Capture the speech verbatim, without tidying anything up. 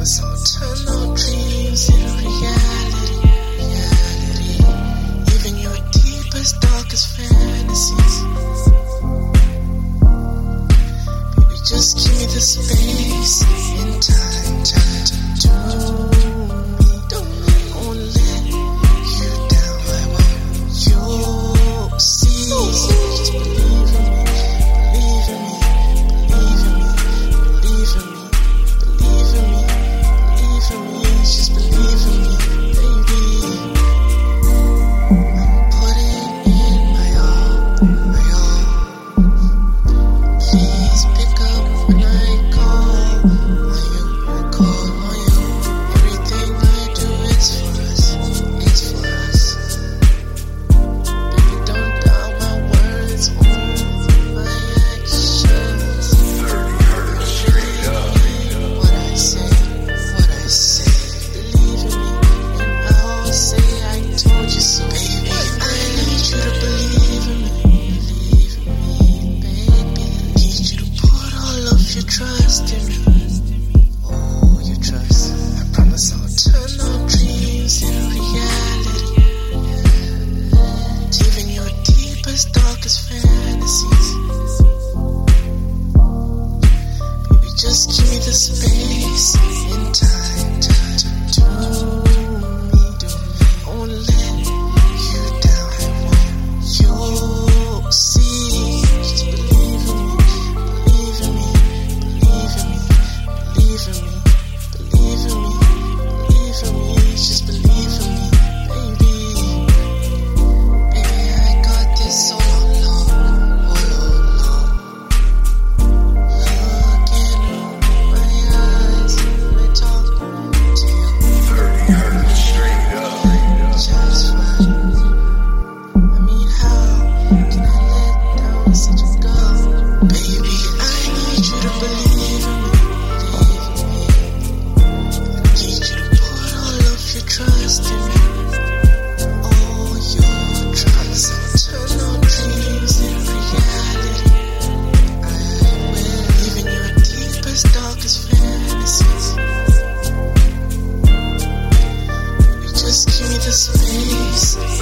promise I'll turn our dreams into reality, reality. Even your deepest, darkest fantasies. Baby, just give me the space and time, time to do me. I won't let you down. I won't. You'll see. Just believe in me, believe in me, believe in me, believe in me, believe in me, believe in me. Just believe in me, baby. I'm putting in my all, my all. Please pick up when I call on you, I call on you. Everything I do is for us, it's for us. Baby, don't doubt my words or my actions. What I say, what I say. Believe in me, and I'll say I told you so. Baby, I need you to believe in me, believe in me, baby. I need you to put all of your trust in me. Oh, your trust. I promise I'll turn our dreams into reality. Even your deepest, darkest fantasies. Baby, just give me the space and time, time to do me. I won't let you down. I won't. You'll see. Just believe in me, believe in me, believe in me, believe in me, believe in me, believe in me. Just believe in me, baby. Baby, I got this all along, all along. Look in my eyes when I talk to you. Just fine. I mean, how can I let down such a girl? Baby, I need you to believe in me, believe in me. I need you to put all of your trust in me. All your trust. I'll turn our dreams into reality. I will. Even your deepest, darkest fantasies. Baby, just give me the space